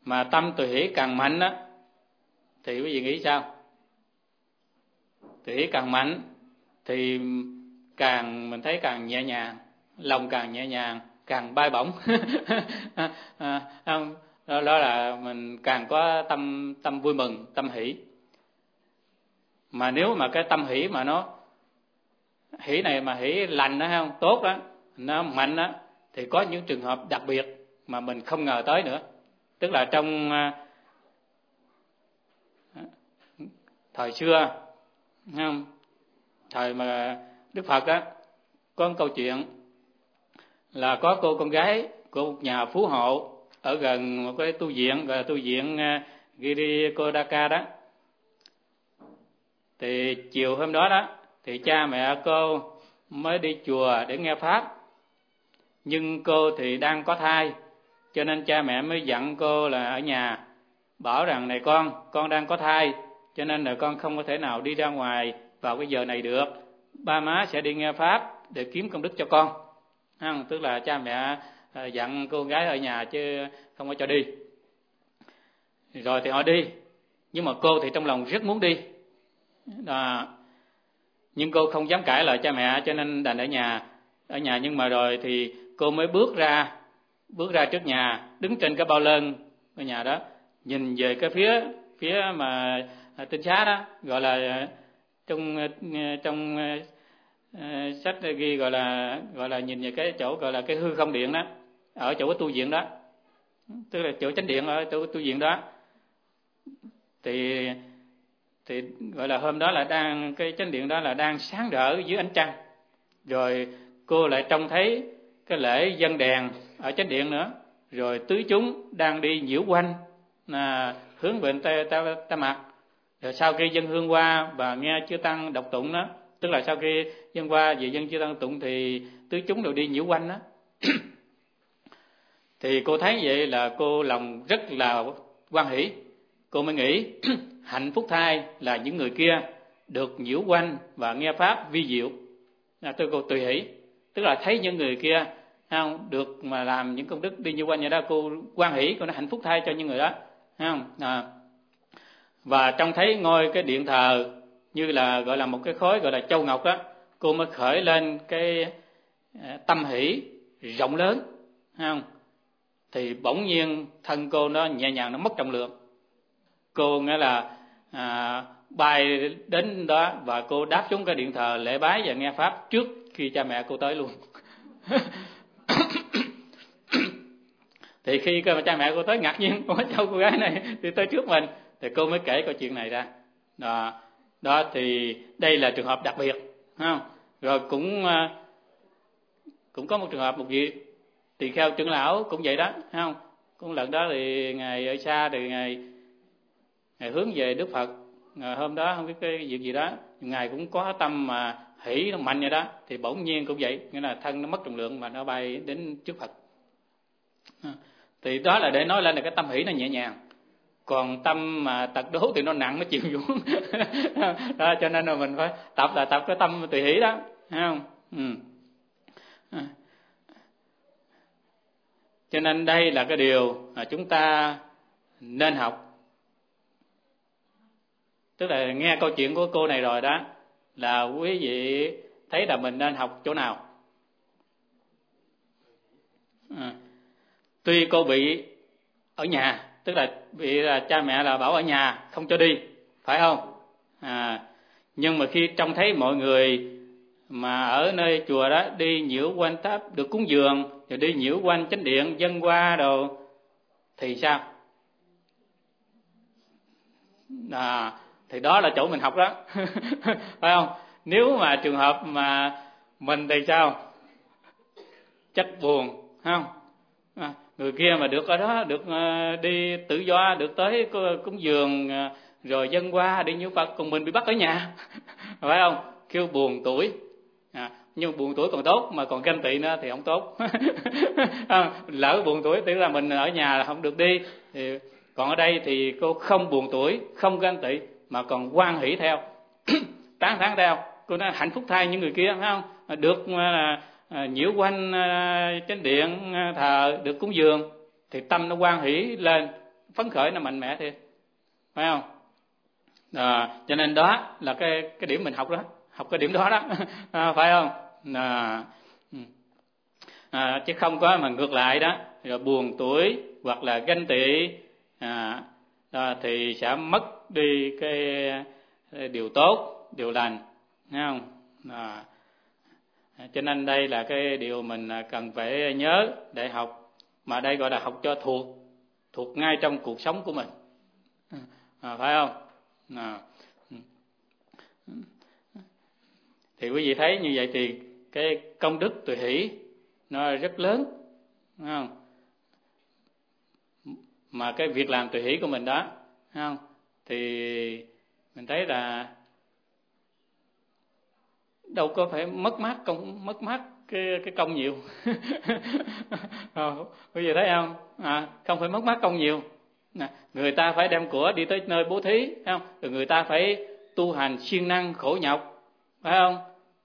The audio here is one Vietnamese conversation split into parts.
mà tâm tùy hỷ càng mạnh á thì quý vị nghĩ sao? Tùy hỷ càng mạnh thì mình thấy càng nhẹ nhàng, lòng càng nhẹ nhàng, càng bay bổng. Đó là mình càng có tâm vui mừng, tâm hỷ. Mà nếu mà cái tâm hỷ mà nó hỷ này mà hỷ lành đó, không tốt đó, nó mạnh đó, thì có những trường hợp đặc biệt mà mình không ngờ tới nữa. Tức là trong thời xưa, không? Thời mà Đức Phật đó, có một câu chuyện là có cô con gái của một nhà phú hộ ở gần một cái tu viện, gọi là tu viện Girikodaka đó. Thì chiều hôm đó đó, thì cha mẹ cô mới đi chùa để nghe pháp, nhưng cô thì đang có thai, cho nên cha mẹ mới dặn cô là ở nhà, bảo rằng này con đang có thai, cho nên là con không có thể nào đi ra ngoài vào cái giờ này được, ba má sẽ đi nghe pháp để kiếm công đức cho con. Tức là cha mẹ dặn cô gái ở nhà chứ không có cho đi. Rồi thì họ đi, nhưng mà cô thì trong lòng rất muốn đi đó. Nhưng cô không dám cãi lời cha mẹ, cho nên đành ở nhà. Nhưng mà rồi thì cô mới bước ra trước nhà, đứng trên cái bao lơn ở nhà đó, nhìn về cái phía mà tinh xá đó, gọi là trong sách ghi gọi là nhìn về cái chỗ gọi là cái hư không điện đó, ở chỗ cái tu viện đó, tức là chỗ chánh điện ở chỗ tu viện đó. Thì gọi là hôm đó là cái chánh điện đó là đang sáng rỡ dưới ánh trăng. Rồi cô lại trông thấy cái lễ dâng đèn ở chánh điện nữa, rồi tứ chúng đang đi nhiễu quanh hướng về ta mặt. Rồi sau khi dâng hương qua và nghe chư tăng đọc tụng đó, tức là sau khi dâng qua về dân chư tăng tụng thì tứ chúng đều đi nhiễu quanh đó. Thì cô thấy vậy là cô lòng rất là hoan hỷ. Cô mới nghĩ hạnh phúc thay là những người kia được nhiễu quanh và nghe pháp vi diệu. Cô tùy hỷ, tức là thấy những người kia không được mà làm những công đức đi nhiễu quanh vậy đó, cô hoan hỷ, cô nói hạnh phúc thay cho những người đó, không? Và trông thấy ngôi cái điện thờ như là gọi là một cái khối gọi là châu ngọc đó, cô mới khởi lên cái tâm hỷ rộng lớn, không? Thì bỗng nhiên thân cô nó nhẹ nhàng, nó mất trọng lượng. Cô nghĩa là bay đến đó và cô đáp xuống cái điện thờ lễ bái và nghe pháp trước khi cha mẹ cô tới luôn. Thì khi cha mẹ cô tới ngạc nhiên, cháu cô gái này thì tới trước mình, thì cô mới kể câu chuyện này ra. Đó thì đây là trường hợp đặc biệt, không? Rồi cũng có một trường hợp một vị tỳ kheo trưởng lão cũng vậy đó, không? Cũng lần đó thì ngài ở xa thì ngài hướng về Đức Phật. Hôm đó không biết cái việc gì đó, ngài cũng có tâm mà hỷ nó mạnh vậy đó, thì bỗng nhiên cũng vậy, nghĩa là thân nó mất trọng lượng mà nó bay đến trước Phật. Thì đó là để nói lên là cái tâm hỷ nó nhẹ nhàng, còn tâm mà tật đố thì nó nặng, nó chịu xuống. Đó, cho nên là mình phải tập cái tâm tùy hỷ đó, thấy không? Cho nên đây là cái điều mà chúng ta nên học. Tức là nghe câu chuyện của cô này rồi đó, là quý vị thấy là mình nên học chỗ nào. Tuy cô bị ở nhà, tức là bị là cha mẹ là bảo ở nhà không cho đi, phải không? Nhưng mà khi trông thấy mọi người mà ở nơi chùa đó đi nhiễu quanh tháp được cúng dường, rồi đi nhiễu quanh chánh điện dâng qua đồ, thì sao? Thì đó là chỗ mình học đó. Phải không? Nếu mà trường hợp mà mình thì sao? Chắc buồn, không? Người kia mà được ở đó, được đi tự do, được tới cúng dường rồi dâng qua đi nhiễu Phật, còn mình bị bắt ở nhà. Phải không? Kêu buồn tuổi. Nhưng buồn tuổi còn tốt, mà còn ganh tị nữa thì không tốt. Lỡ buồn tuổi tức là mình ở nhà là không được đi, thì còn ở đây thì cô không buồn tuổi, không ganh tị, mà còn hoan hỷ theo, tán thán theo. Cô nói hạnh phúc thay những người kia, phải không? Được nhiễu quanh chánh điện thờ, được cúng dường, thì tâm nó hoan hỷ lên, phấn khởi, nó mạnh mẽ thêm, phải không? Cho nên đó là cái điểm mình học đó, học cái điểm đó đó, phải không? Chứ không có mà ngược lại đó, rồi buồn tuổi hoặc là ganh tị thì sẽ mất đi cái điều tốt, điều lành, thấy không? Cho nên đây là cái điều mình cần phải nhớ để học, mà đây gọi là học cho thuộc ngay trong cuộc sống của mình, phải không? Thì quý vị thấy như vậy thì cái công đức tùy hỷ nó rất lớn, phải không? Mà cái việc làm tùy hỷ của mình đó, phải không? Thì mình thấy là đâu có phải mất mát cái công nhiều. Quý vị thấy không? Không phải mất mát công nhiều. Người ta phải đem của đi tới nơi bố thí, phải không? Rồi người ta phải tu hành siêng năng khổ nhọc, phải không?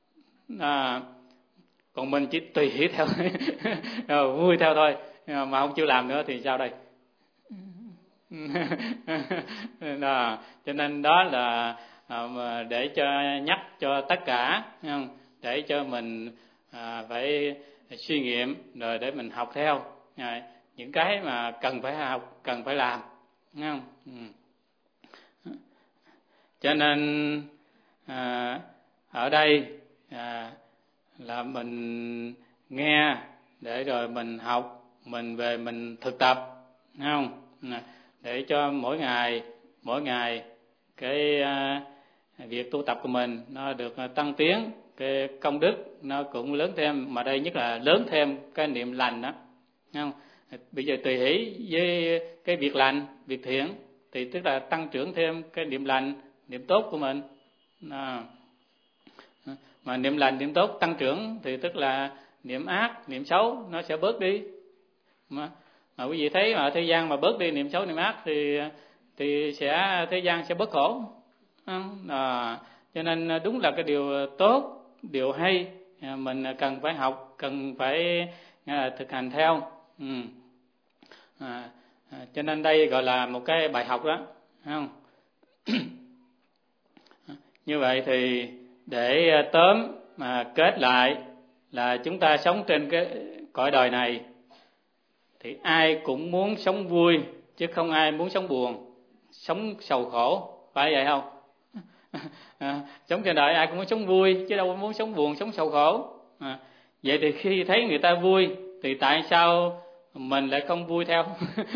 Còn mình chỉ tùy hỷ theo vui theo thôi, mà không chịu làm nữa thì sao đây? Cho nên đó là để cho nhắc cho tất cả, không? Để cho mình phải suy nghiệm rồi để mình học theo những cái mà cần phải học, cần phải làm, không? Cho nên ở đây là mình nghe để rồi mình học, mình về mình thực tập, không? Để cho mỗi ngày cái việc tu tập của mình nó được tăng tiến, cái công đức nó cũng lớn thêm, mà đây nhất là lớn thêm cái niệm lành đó, không? Bây giờ tùy hỷ với cái việc lành, việc thiện thì tức là tăng trưởng thêm cái niệm lành, niệm tốt của mình. Mà niệm lành, niệm tốt tăng trưởng thì tức là niệm ác, niệm xấu nó sẽ bớt đi. Mà quý vị thấy ở thế gian mà bớt đi niệm xấu, niệm ác thì thế gian sẽ bớt khổ. Cho nên đúng là cái điều tốt, điều hay, mình cần phải học, cần phải thực hành theo. Cho nên đây gọi là một cái bài học đó, không? Như vậy thì để tóm mà kết lại là chúng ta sống trên cái cõi đời này thì ai cũng muốn sống vui, chứ không ai muốn sống buồn, sống sầu khổ, phải vậy không? Sống trên đời ai cũng muốn sống vui, chứ đâu muốn sống buồn, sống sầu khổ. Vậy thì khi thấy người ta vui thì tại sao mình lại không vui theo?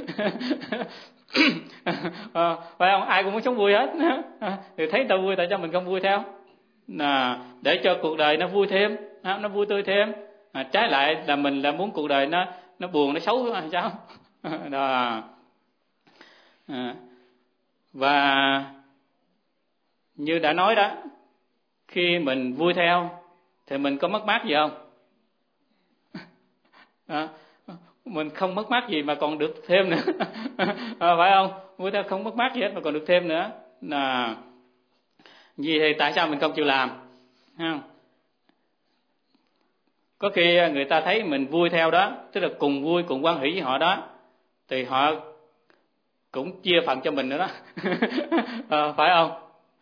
Phải không? Ai cũng muốn sống vui hết. Thì thấy tao vui, tại sao mình không vui theo? Để cho cuộc đời nó vui thêm, nó vui tươi thêm. Trái lại là mình là muốn cuộc đời nó buồn, nó xấu hay sao? Đó. Và như đã nói đó, khi mình vui theo thì mình có mất mát gì không? Mình không mất mát gì mà còn được thêm nữa. Phải không? Vui theo không mất mát gì hết mà còn được thêm nữa. Vì thì tại sao mình không chịu làm? Không? Có khi người ta thấy mình vui theo đó, tức là cùng vui, cùng hoan hỷ với họ đó, thì họ cũng chia phần cho mình nữa đó. Phải không?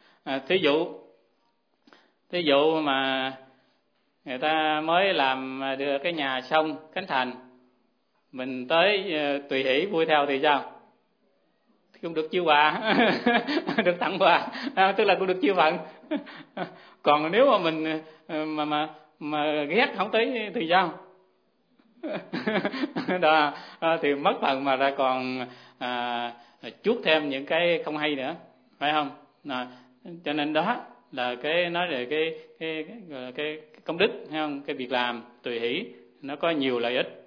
Thí dụ mà người ta mới làm đưa cái nhà xong khánh thành, mình tới tùy hỷ vui theo thì sao? Cũng được chiêu quà, được tặng quà, tức là cũng được chiêu phận. Còn nếu mà mình mà ghét không tới thì sao? Đó, thì mất phần mà ra còn chuốt thêm những cái không hay nữa, phải không? Cho nên đó là cái nói về cái công đức, thấy không? Cái việc làm tùy hỷ nó có nhiều lợi ích.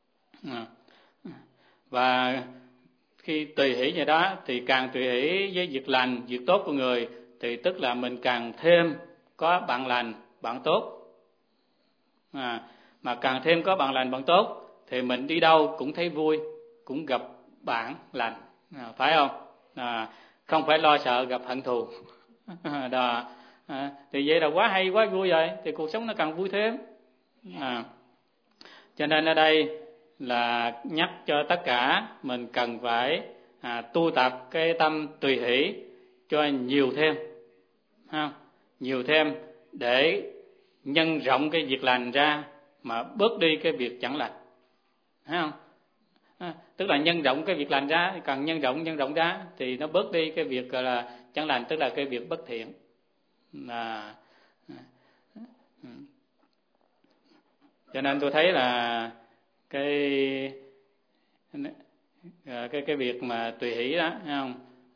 Và khi tùy hỷ như đó thì càng tùy hỷ với việc lành, việc tốt của người thì tức là mình càng thêm có bạn lành, bạn tốt. Mà càng thêm có bạn lành, bạn tốt thì mình đi đâu cũng thấy vui, cũng gặp bạn lành, phải không? Không phải lo sợ gặp hận thù. Đó. Thì vậy là quá hay, quá vui rồi, thì cuộc sống nó càng vui thêm. Cho nên ở đây là nhắc cho tất cả mình cần phải tu tập cái tâm tùy hỷ cho nhiều thêm, nhiều thêm để nhân rộng cái việc lành ra mà bớt đi cái việc chẳng lành, thấy không? Tức là nhân rộng cái việc lành ra, cần nhân rộng ra thì nó bớt đi cái việc gọi là chẳng lành, tức là cái việc bất thiện. Cho nên tôi thấy là cái việc mà tùy hỷ đó, thấy không?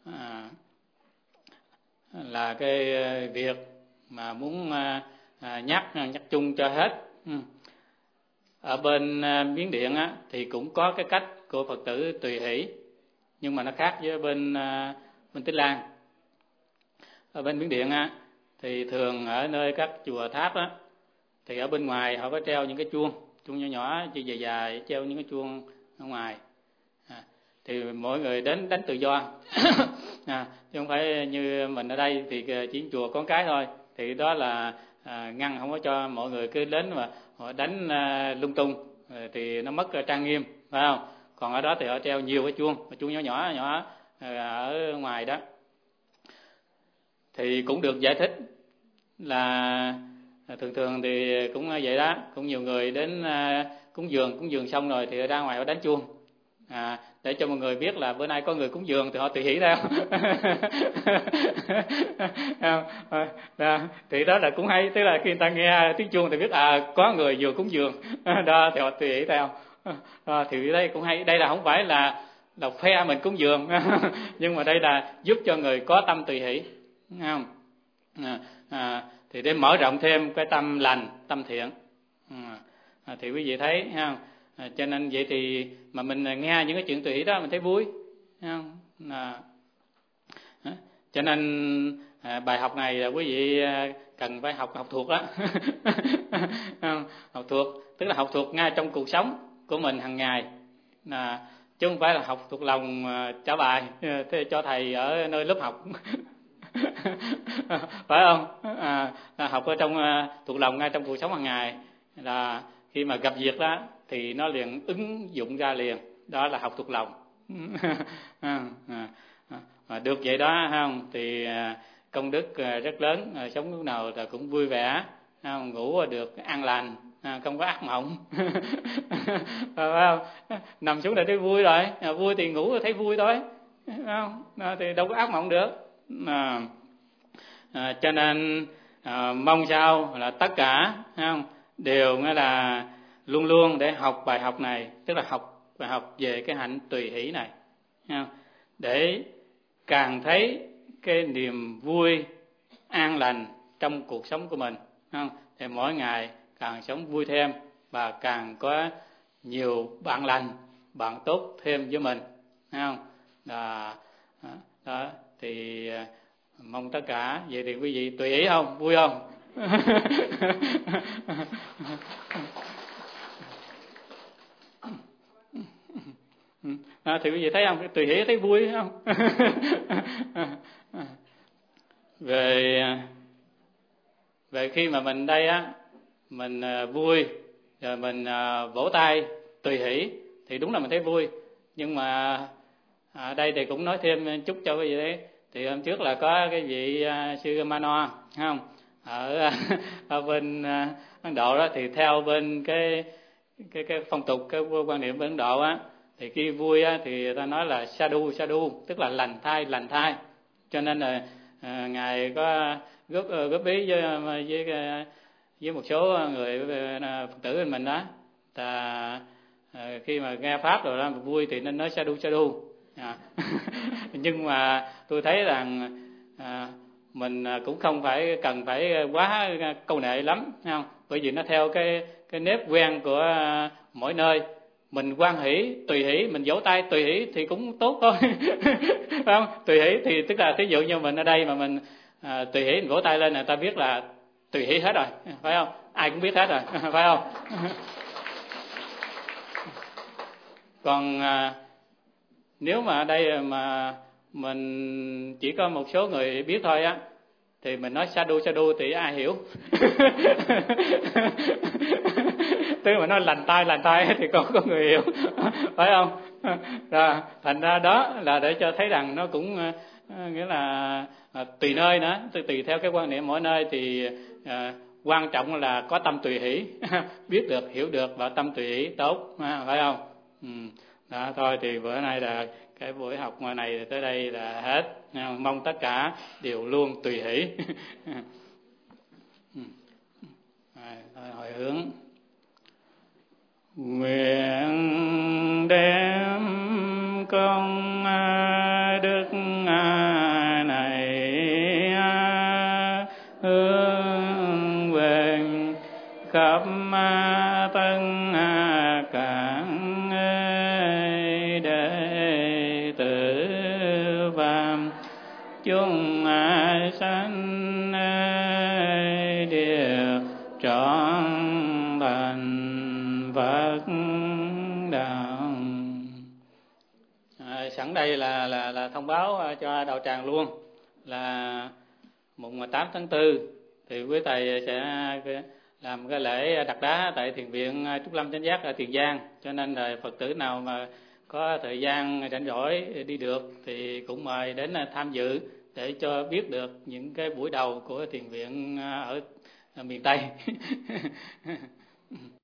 Là cái việc mà muốn nhắc chung cho hết. Ở bên Miến Điện á, thì cũng có cái cách của Phật tử tùy hỷ, nhưng mà nó khác với bên Tích Lan. Ở bên Miến Điện á, thì thường ở nơi các chùa tháp á, thì ở bên ngoài họ có treo những cái chuông nhỏ nhỏ dài dài, treo những cái chuông ở ngoài. Thì mỗi người đến đánh tự do. Chứ không phải như mình ở đây thì chỉ chùa có cái thôi, thì đó là ngăn không có cho mọi người cứ đến mà họ đánh lung tung thì nó mất trang nghiêm, phải không? Còn ở đó thì họ treo nhiều cái chuông nhỏ ở ngoài đó. Thì cũng được giải thích là thường thì cũng vậy đó, cũng nhiều người đến cúng dường xong rồi thì ra ngoài họ đánh chuông, để cho mọi người biết là bữa nay có người cúng dường thì họ tùy hỷ theo. Thì đó là cũng hay, tức là khi người ta nghe tiếng chuông thì biết có người vừa cúng dường đó thì họ tùy hỷ theo. Thì đây cũng hay, đây là không phải là phe mình cúng dường nhưng mà đây là giúp cho người có tâm tùy hỷ, không? Thì để mở rộng thêm cái tâm lành, tâm thiện. Thì quý vị thấy không? Cho nên vậy thì mà mình nghe những cái chuyện tùy hỷ đó mình thấy vui, không? Cho nên bài học này là quý vị cần phải học thuộc đó. Học thuộc, tức là học thuộc ngay trong cuộc sống của mình hàng ngày, chứ không phải là học thuộc lòng trả bài thế cho thầy ở nơi lớp học. Phải không? Học ở trong thuộc lòng ngay trong cuộc sống hàng ngày, là khi mà gặp việc đó thì nó liền ứng dụng ra liền, đó là học thuộc lòng. Được vậy đó, không? Thì công đức rất lớn, sống lúc nào là cũng vui vẻ, không? Ngủ được an lành, không có ác mộng. Phải không? Nằm xuống là thấy vui rồi, vui thì ngủ thấy vui thôi, không? Thì đâu có ác mộng được. Cho nên mong sao là tất cả, không? Đều nghĩa là luôn luôn để học bài học này, tức là học bài học về cái hạnh tùy hỷ này, không? Để càng thấy cái niềm vui an lành trong cuộc sống của mình, không? Thì mỗi ngày càng sống vui thêm và càng có nhiều bạn lành, bạn tốt thêm với mình, không? Đó thì mong tất cả vậy thì quý vị tùy ý không, vui không? Thì quý vị thấy không, tùy hỷ thấy vui không? Về khi mà mình đây á, mình vui rồi mình vỗ tay tùy hỷ thì đúng là mình thấy vui, nhưng mà ở đây thì cũng nói thêm chút cho quý vị đấy. Thì hôm trước là có cái vị sư Mano, không? Ở bên Ấn Độ đó, thì theo bên cái phong tục, cái quan niệm bên Ấn Độ á, thì khi vui á thì ta nói là sadhu, tức là lành thai. Cho nên là ngài có góp ý với một số người Phật tử bên mình đó, khi mà nghe pháp rồi đó vui thì nên nói sadhu. Nhưng mà tôi thấy rằng mình cũng không phải cần phải quá câu nệ lắm, không? Bởi vì nó theo cái nếp quen của mỗi nơi. Mình hoan hỷ, tùy hỷ, mình vỗ tay tùy hỷ thì cũng tốt thôi. Phải không? Tùy hỷ thì tức là thí dụ như mình ở đây mà mình tùy hỷ, mình vỗ tay lên là ta biết là tùy hỷ hết rồi, phải không? Ai cũng biết hết rồi, phải không? Còn nếu mà ở đây mà mình chỉ có một số người biết thôi á, thì mình nói sadhu thì ai hiểu? Tức mà nói lành tay thì có người hiểu, phải không? Rồi thành ra đó là để cho thấy rằng nó cũng nghĩa là tùy nơi nữa, tùy theo cái quan niệm mỗi nơi thì quan trọng là có tâm tùy hỷ, biết được, hiểu được và tâm tùy hỷ tốt, phải không? Đó, thôi thì bữa nay là cái buổi học ngoài này tới đây là hết. Mong tất cả đều luôn tùy hỷ. Hồi hướng. Nguyện đem công đức này hướng về khắp tất cả đệ tử phàm chúng sanh đều trọn thành Phật đạo. Sẵn đây là thông báo cho đạo tràng luôn là mùng 8 tháng 4 thì quý thầy sẽ làm cái lễ đặt đá tại thiền viện Trúc Lâm Chánh Giác ở Tiền Giang, cho nên là Phật tử nào mà có thời gian rảnh rỗi đi được thì cũng mời đến tham dự để cho biết được những cái buổi đầu của thiền viện ở miền Tây.